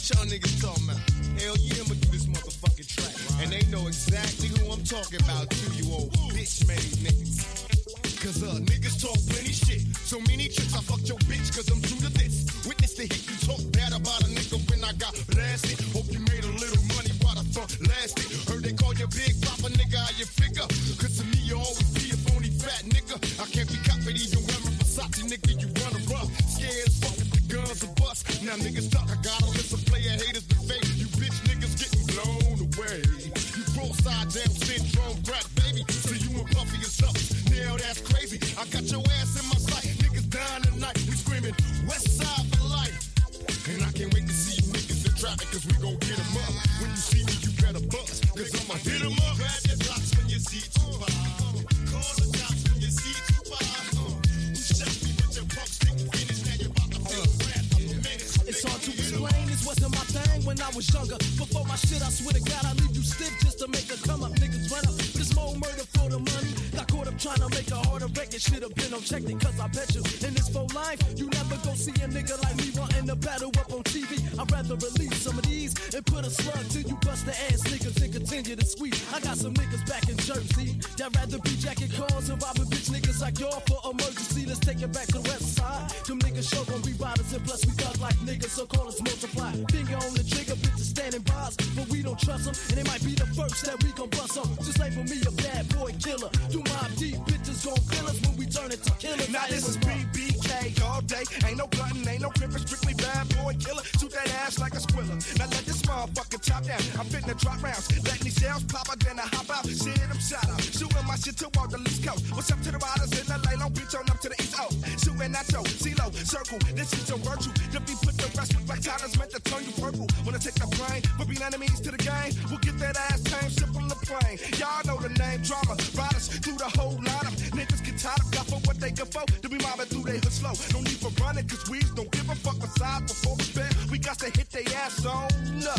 Y'all niggas talking about? Hell yeah, I'ma do this motherfucking track. And they know exactly who I'm talking about too, you old bitch-made niggas. Cause niggas talk plenty shit. So many tricks, I fucked your bitch cause I'm true to this. Witness the hit, you talk bad about a nigga when I got blasted. Hope you made a little money while the thought lasted. Heard they call you Big Papa, nigga, how you figure? Cause to me you always be a phony fat nigga. I can't be copied even wearing Versace, nigga, you run a rough. Scared as fuck with the guns are bust. Now niggas talk, I gotta listen, player haters to fake. You bitch niggas getting blown away. You cross-side down syndrome crack, baby. So you and Puffy or something. Now that's crazy. I got your ass in my sight. Niggas dying tonight. We screaming West Side for life. And I can't wait to see you niggas in traffic, cause we gon' get 'em up. When you see me, you better bust, cause I'ma hit 'em up. Grab your blocks when you see Tupac. Call the cops when you see Tupac. Who shot me with your pump stick finish? Now you're about to feel wrath of a menace. It's hard to explain, this wasn't my thing when I was younger. Before my shit, I swear to God, I leave you stiff just to make a come up. Niggas run up, this more murder for the money. Got caught up trying to make a harder record. Should've been unchecked it, cause I bet you in this full life, you never go see a nigga like me wanting to battle up on TV. I'd rather release some of these and put a slug till you bust the ass niggas and continue to squeeze. I got some niggas back in Jersey that rather be jacking cars and robbing bitch niggas like y'all for emergency. Let's take it back to the west side. Them niggas sure gon' be riders and plus we thug like niggas, so call us multiply. Finger on the trigger, bitches standing by us, but we don't trust them, and they might be the first that we gon' bust them. Just label me a bad boy killer. You Mob Deep, bitches gon' kill us when we turn it to killers. Now this is BBK all day. Ain't no glutton, ain't no crippin', strictly bad boy killer. Shoot that ass like a squiller. Now let this motherfucker top down. I'm fitting to drop rounds. Let me shells pop out, then I hop out. Shit, I'm shot out. Shooting my shit to all the East Coast. What's up to the riders in LA? Long Beach on up to the East O. Shooting at your CeeLo circle. This is your virtue. To be put to rest with black tires meant to turn you purple. Wanna take the plane, but being enemies to the game. We'll get that ass tame, ship from the plane. Y'all know the name, drama. Riders through the whole lineup. Niggas get tired of God for what they can for. To be mobbing through they hood slow. No need for running, cause we don't give a fuck aside before we bed. We got to hit they ass on up.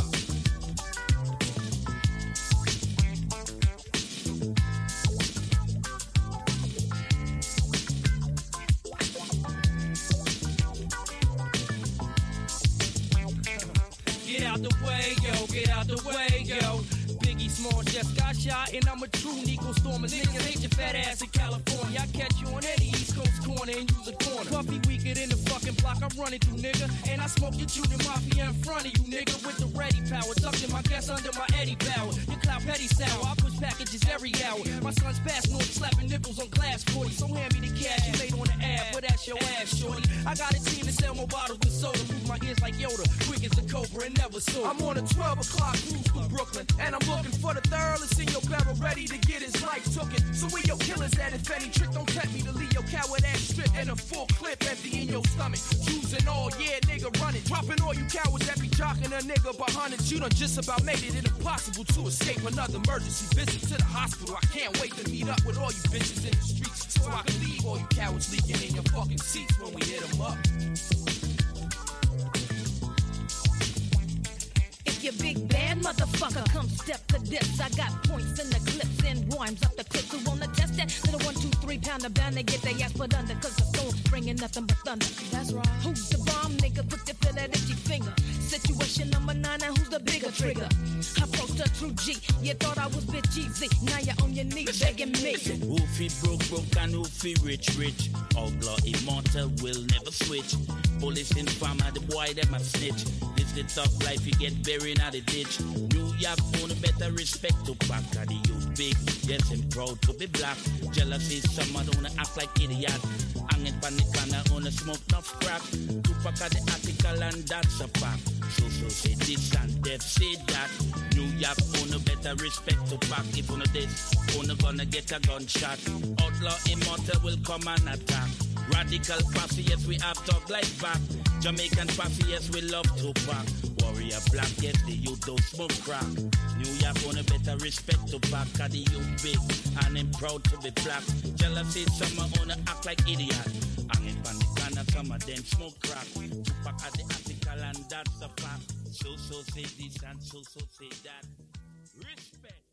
Get out the way, yo, get out the way, yo. Biggie Small just got shot, and I'm a true Nico Stormer. Niggas hate your fat ass in California. I catch you on any East Coast corner and use a corner. Puffy weaker than the fucking block I'm running through, nigga. And I smoke your Junior Mafia in front of you, nigga, with the ready power. Ducking my gas under my Eddie Bauer. Your cloud petty sour, I push packages every hour. My son's fast north, slapping nipples on glass 40. So hand me the cash, you laid on the ab, but that's your ass, shorty. I got a team to sell more bottles than soda. Move my ears like Yoda, quick as a cobra and never sold. I'm on a 12 o'clock cruise through Brooklyn, and I'm looking for the thoroughest in your barrel, ready to get his life tooken. So where your killers at, if any trick, don't tempt me to leave your coward ass strip and a full clip empty in your stomach. Choosing all, yeah, nigga, running. Dropping all you cowards that be jocking a nigga by hundreds. You done just about made it impossible to escape another emergency visit to the hospital. I can't wait to meet up with all you bitches in the streets, so I can leave all you cowards leaking in your fucking seats when we hit them up. You big bad motherfucker, come step to this. I got points in the clips and rhymes up the clips. Who wanna test that? Little 1, 2, 3 pounder bound to get their ass put under. Cause the soul's bringing nothing but thunder. That's right. Who's the bomb nigga? Put the feel that itchy finger. Situation number 9, and who's the bigger trigger? Approached a true G. You thought I was bitch easy. Now you're on your knees begging me. Who fi broke, and who fi rich. Outlaw immortal will never switch. Police informer, the boy them a snitch. This the tough life, you get buried in the ditch. New York own a better respect to back of the youth big. Yes, I'm proud to be black. Jealousy, someone wanna act like idiot. Hanging pan the corner on a smoke enough crack. Tupac of the article and that's a fact. So say this and that, say that. New York own a better respect to back. If on this, own gonna get a gunshot. Outlaw immortal will come and attack. Radical posse, yes, we have talk like back. Jamaican posse, yes, we love to pack. Warrior black, yes, the youth don't smoke crack. New York on a better respect to back. Cause the youth big, and I'm proud to be black. Jealousy, some wanna act like idiot. Hanging pan the corner, some of them smoke crack. Tupac at the article and that's the fact. So say this and so say that. Respect.